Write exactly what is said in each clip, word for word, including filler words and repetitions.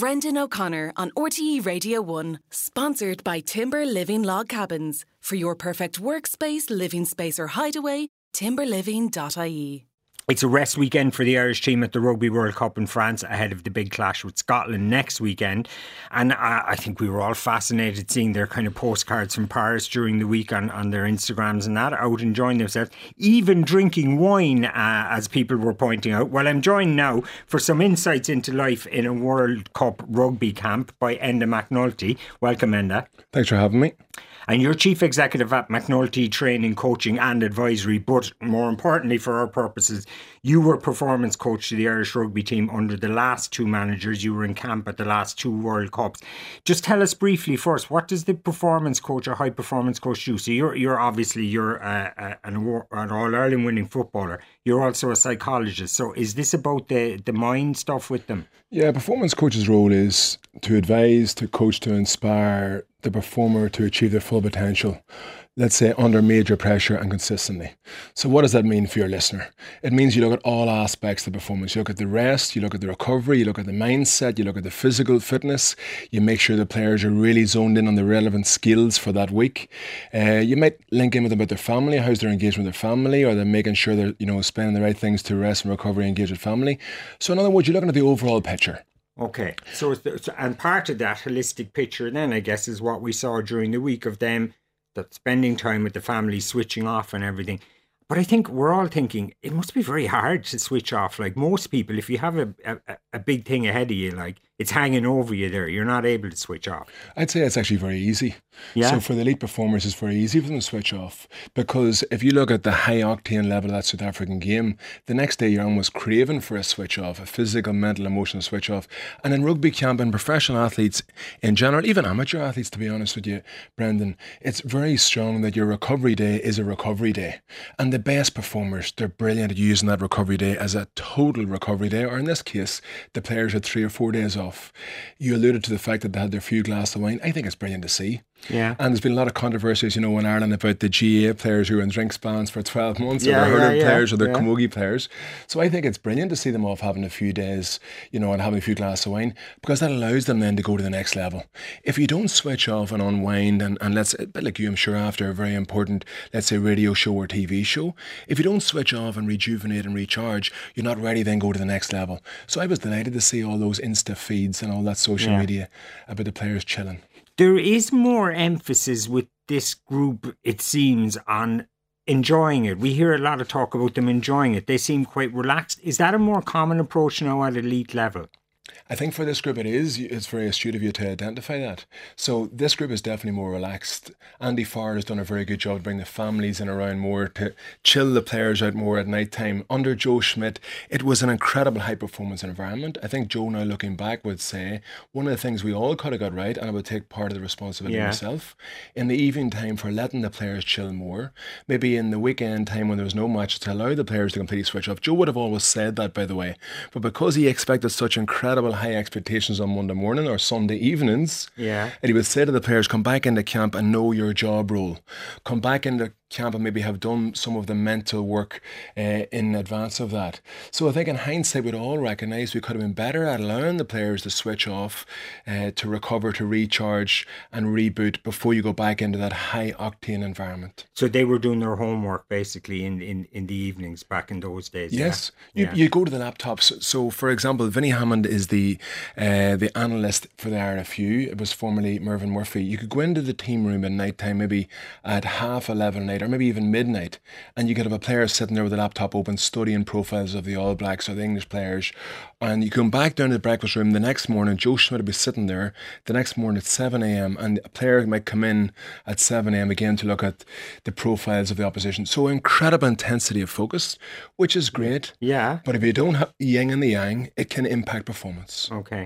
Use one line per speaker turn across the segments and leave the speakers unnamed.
Brendan O'Connor on R T E Radio one, sponsored by Timber Living Log Cabins. For your perfect workspace, living space or hideaway, timber living dot I E.
It's a rest weekend for the Irish team at the Rugby World Cup in France ahead of the big clash with Scotland next weekend. And I, I think we were all fascinated seeing their kind of postcards from Paris during the week on, on their Instagrams and that, out enjoying themselves, even drinking wine, uh, as people were pointing out. Well, I'm joined now for some insights into life in a World Cup rugby camp by Enda McNulty. Welcome, Enda.
Thanks for having me.
And you're Chief Executive at McNulty Training, Coaching and Advisory, but more importantly for our purposes, you were performance coach to the Irish rugby team under the last two managers. You were in camp at the last two World Cups. Just tell us briefly first, what does the performance coach or high performance coach do? So you're you're obviously you're uh, an, an All-Ireland winning footballer. You're also a psychologist. So is this about the, the mind stuff with them?
Yeah, performance coach's role is to advise, to coach, to inspire the performer to achieve their full potential, let's say under major pressure and consistently. So what does that mean for your listener? It means you look at all aspects of the performance. You look at the rest, you look at the recovery, you look at the mindset, you look at the physical fitness, you make sure the players are really zoned in on the relevant skills for that week. Uh, you might link in with them about their family, how's their engagement with their family, or they're making sure they're, you know, spending the right things to rest and recovery and engage with family. So in other words, you're looking at the overall picture.
Okay, so, so and part of that holistic picture then, I guess, is what we saw during the week of them, that spending time with the family, switching off and everything. But I think we're all thinking it must be very hard to switch off. Like most people, if you have a, a, a big thing ahead of you, like it's hanging over you there, you're not able to switch off.
I'd say it's actually very easy.
Yeah.
So for the elite performers, it's very easy for them to switch off, because if you look at the high octane level of that South African game, the next day you're almost craving for a switch off, a physical, mental, emotional switch off. And in rugby camp and professional athletes in general, even amateur athletes, to be honest with you, Brendan, it's very strong that your recovery day is a recovery day. And the best performers, they're brilliant at using that recovery day as a total recovery day, or in this case, the players had three or four days off. You alluded to the fact that they had their few glasses of wine. I think it's brilliant to see.
Yeah.
And there's been a lot of controversies, you know, in Ireland about the G A A players who are in drinks bans for twelve months,
yeah,
or the hurling
yeah,
players,
yeah,
or the
yeah.
camogie players. So I think it's brilliant to see them off having a few days, you know, and having a few glasses of wine, because that allows them then to go to the next level. If you don't switch off and unwind, and, and let's, a bit like you, I'm sure, after a very important, let's say, radio show or T V show, if you don't switch off and rejuvenate and recharge, you're not ready then go to the next level. So I was delighted to see all those Insta feeds and all that social
yeah.
media about the players chilling.
There is more emphasis with this group, it seems, on enjoying it. We hear a lot of talk about them enjoying it. They seem quite relaxed. Is that a more common approach now at elite level?
I think for this group it is. It's very astute of you to identify that. So this group is definitely more relaxed. Andy Farr has done a very good job to bring the families in around more, to chill the players out more at night time. Under Joe Schmidt, it was an incredible high performance environment. I think Joe, now looking back, would say one of the things we all could have got right, and I would take part of the responsibility
yeah.
myself, in the evening time for letting the players chill more. Maybe in the weekend time when there was no match, to allow the players to completely switch off. Joe would have always said that, by the way. But because he expected such incredible high expectations on Monday morning or Sunday evenings,
yeah,
and he would say to the players, come back into camp and know your job role. Come back into camp and maybe have done some of the mental work uh, in advance of that. So I think in hindsight we'd all recognise we could have been better at allowing the players to switch off, uh, to recover, to recharge and reboot before you go back into that high octane environment.
So they were doing their homework basically in, in, in the evenings back in those days.
Yes,
yeah?
You,
yeah.
you go to the laptops. So for example, Vinnie Hammond is the uh, the analyst for the R F U. It was formerly Mervyn Murphy. You could go into the team room at night time, maybe at half eleven at night, or maybe even midnight, and you could have a player sitting there with a laptop open studying profiles of the All Blacks or the English players, and you come back down to the breakfast room the next morning. Joe Schmidt would be sitting there the next morning at seven a.m. and a player might come in at seven a.m. again to look at the profiles of the opposition. So incredible intensity of focus, which is great.
Yeah.
But if you don't have the yin and the yang, it can impact performance.
Okay.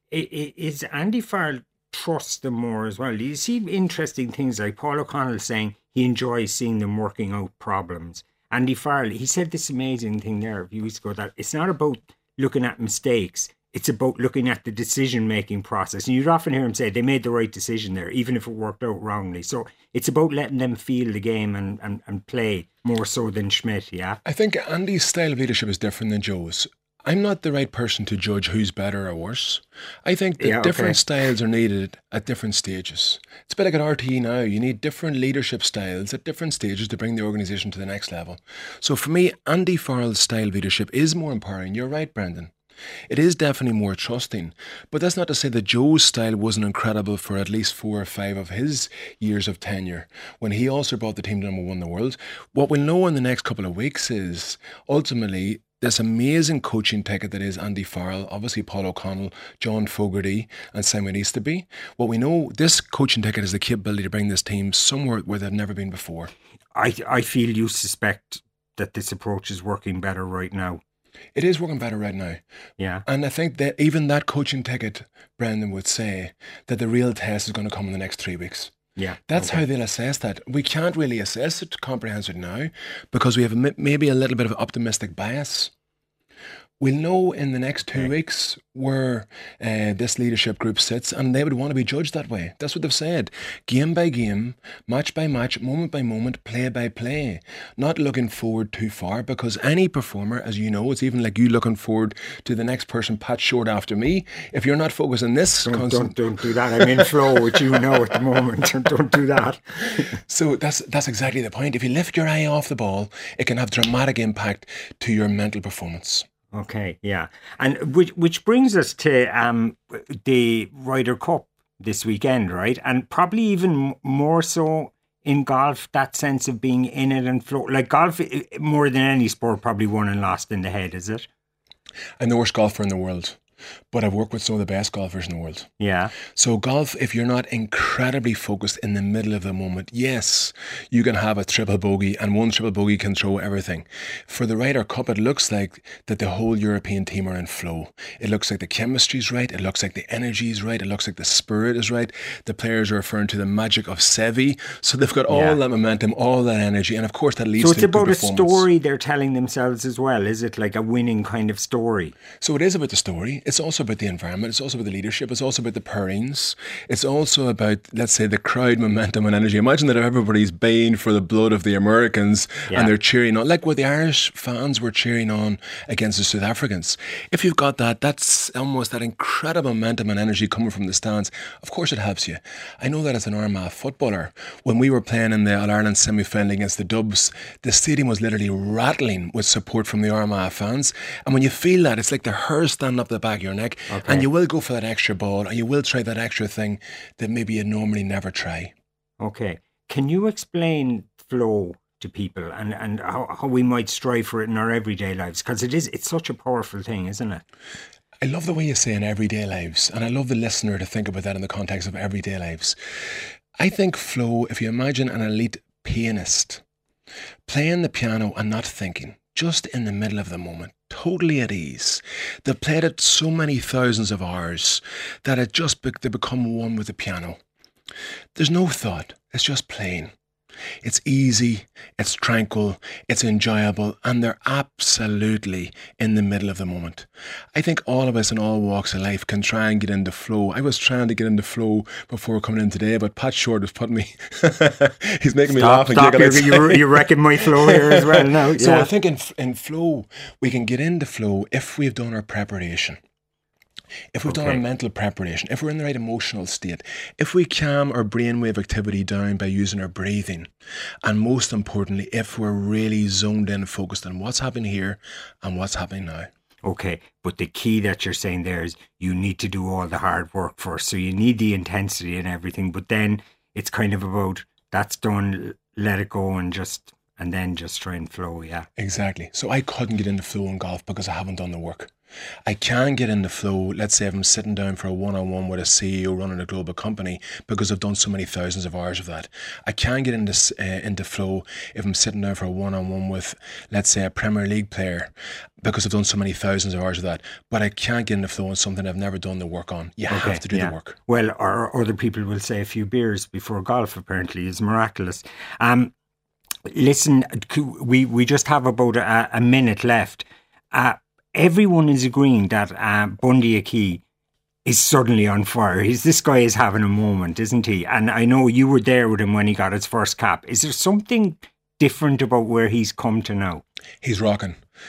Is Andy Farrell trust them more as well? Do you see interesting things like Paul O'Connell saying he enjoys seeing them working out problems? Andy Farrell, he said this amazing thing there a few weeks ago, that it's not about looking at mistakes, it's about looking at the decision-making process. And you'd often hear him say they made the right decision there, even if it worked out wrongly. So it's about letting them feel the game and, and, and play more so than Schmidt, yeah?
I think Andy's style of leadership is different than Joe's. I'm not the right person to judge who's better or worse. I think that
Yeah, okay.
different styles are needed at different stages. It's a bit like at R T E now. You need different leadership styles at different stages to bring the organisation to the next level. So for me, Andy Farrell's style of leadership is more empowering. You're right, Brendan. It is definitely more trusting, but that's not to say that Joe's style wasn't incredible for at least four or five of his years of tenure, when he also brought the team to number one in the world. What we'll know in the next couple of weeks is, ultimately, this amazing coaching ticket that is Andy Farrell, obviously Paul O'Connell, John Fogarty and Simon Easterby. What we know, this coaching ticket has the capability to bring this team somewhere where they've never been before.
I, I feel you suspect that this approach is working better right now.
It is working better right now.
Yeah.
And I think that even that coaching ticket, Brendan, would say that the real test is going to come in the next three weeks.
Yeah.
That's
okay.
how they'll assess that. We can't really assess it comprehensively now because we have a, maybe a little bit of optimistic bias. We'll know in the next two okay. weeks where uh, this leadership group sits, and they would want to be judged that way. That's what they've said. Game by game, match by match, moment by moment, play by play. Not looking forward too far, because any performer, as you know, it's even like you looking forward to the next person pat short after me. If you're not focused on this...
Don't,
constant...
don't, don't do that. I'm in flow with you now at the moment. Don't do that.
So that's that's exactly the point. If you lift your eye off the ball, it can have dramatic impact to your mental performance.
Okay, yeah. And which which brings us to um, the Ryder Cup this weekend, right? And probably even more so in golf, that sense of being in it and flow. Like golf, more than any sport, probably won and lost in the head, is it?
I'm the worst golfer in the world, but I've worked with some of the best golfers in the world.
Yeah.
So golf, if you're not incredibly focused in the middle of the moment, yes, you can have a triple bogey, and one triple bogey can throw everything. For the Ryder Cup, it looks like that the whole European team are in flow. It looks like the chemistry's right. It looks like the energy's right. It looks like the spirit is right. The players are referring to the magic of Seve. So they've got all yeah. that momentum, all that energy. And of course, that leads
so
to a good
performance. So it's about a story they're telling themselves as well. Is it like a winning kind of story?
So it is about the story. It's also about the environment. It's also about the leadership. It's also about the pairings. It's also about, let's say, the crowd momentum and energy. Imagine that everybody's baying for the blood of the Americans yeah. and they're cheering on, like what the Irish fans were cheering on against the South Africans. If you've got that, that's almost that incredible momentum and energy coming from the stands. Of course it helps you. I know that as an Armagh footballer, when we were playing in the All-Ireland semi-final against the Dubs, the stadium was literally rattling with support from the Armagh fans. And when you feel that, it's like the hair standing up the back of your neck. Okay. And you will go for that extra ball, and you will try that extra thing that maybe you normally never try.
Okay. Can you explain flow to people and, and how, how we might strive for it in our everyday lives? Because it is, it's such a powerful thing, isn't it?
I love the way you say in everyday lives, and I love the listener to think about that in the context of everyday lives. I think flow, if you imagine an elite pianist playing the piano and not thinking, just in the middle of the moment, totally at ease. They've played it so many thousands of hours that it just be- they become one with the piano. There's no thought. It's just playing. It's easy, it's tranquil, it's enjoyable, and they're absolutely in the middle of the moment. I think all of us in all walks of life can try and get into flow. I was trying to get into flow before coming in today, but Pat Short was putting me, he's making
stop,
me laugh and
stop.
giggle.
You're, you're, you're wrecking my flow here as well now. Yeah.
So I think in, in flow, we can get into flow if we've done our preparation. If we've okay. done our mental preparation, if we're in the right emotional state, if we calm our brainwave activity down by using our breathing, and most importantly, if we're really zoned in and focused on what's happening here and what's happening now.
Okay, but the key that you're saying there is you need to do all the hard work first. So you need the intensity and everything, but then it's kind of about that's done, let it go and just, and then just try and flow, yeah.
Exactly. So I couldn't get into flow in golf because I haven't done the work. I can get into flow, let's say if I'm sitting down for a one-on-one with a C E O running a global company, because I've done so many thousands of hours of that. I can get into uh, into flow if I'm sitting down for a one-on-one with, let's say, a Premier League player, because I've done so many thousands of hours of that. But I can't get into flow on something I've never done the work on. You okay, have to do yeah. the work.
Well, or other people will say a few beers before golf apparently is miraculous. Um, listen, we, we just have about a, a minute left. Uh, Everyone is agreeing that uh, Bundee Aki is suddenly on fire. He's, this guy is having a moment, isn't he? And I know you were there with him when he got his first cap. Is there something different about where he's come to now?
He's rocking.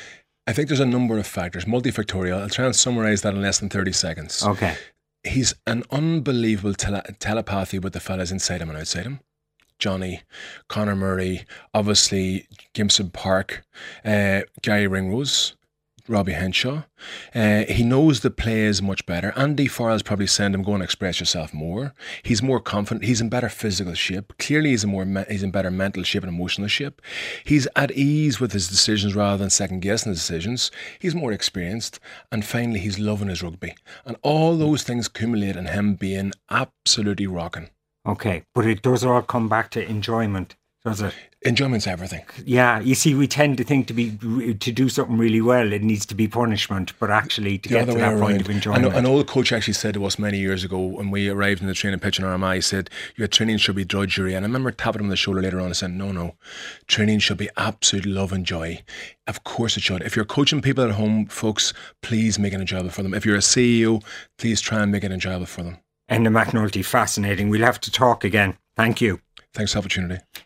I think there's a number of factors, multifactorial. I'll try and summarise that in less than thirty seconds.
Okay.
He's an unbelievable tele- telepathy with the fellas inside him and outside him. Johnny, Conor Murray, obviously Gimson Park, uh, Gary Ringrose, Robbie Henshaw. Uh, he knows the players much better. Andy Farrell's probably saying to him, go and express yourself more. He's more confident. He's in better physical shape. Clearly he's in, more me- he's in better mental shape and emotional shape. He's at ease with his decisions rather than second guessing his decisions. He's more experienced. And finally, he's loving his rugby. And all those things accumulate in him being absolutely rocking.
Okay, but it does all come back to enjoyment, does it?
Enjoyment's everything.
Yeah, you see, we tend to think to be to do something really well, it needs to be punishment, but actually to
The
get to that
around.
point of enjoyment.
An, an old coach actually said to us many years ago when we arrived in the training pitch in R M I, he said, your training should be drudgery. And I remember tapping him on the shoulder later on and saying, no, no, training should be absolute love and joy. Of course it should. If you're coaching people at home, folks, please make it enjoyable for them. If you're a C E O, please try and make it enjoyable for them.
Enda McNulty, fascinating. We'll have to talk again. Thank you.
Thanks for the opportunity.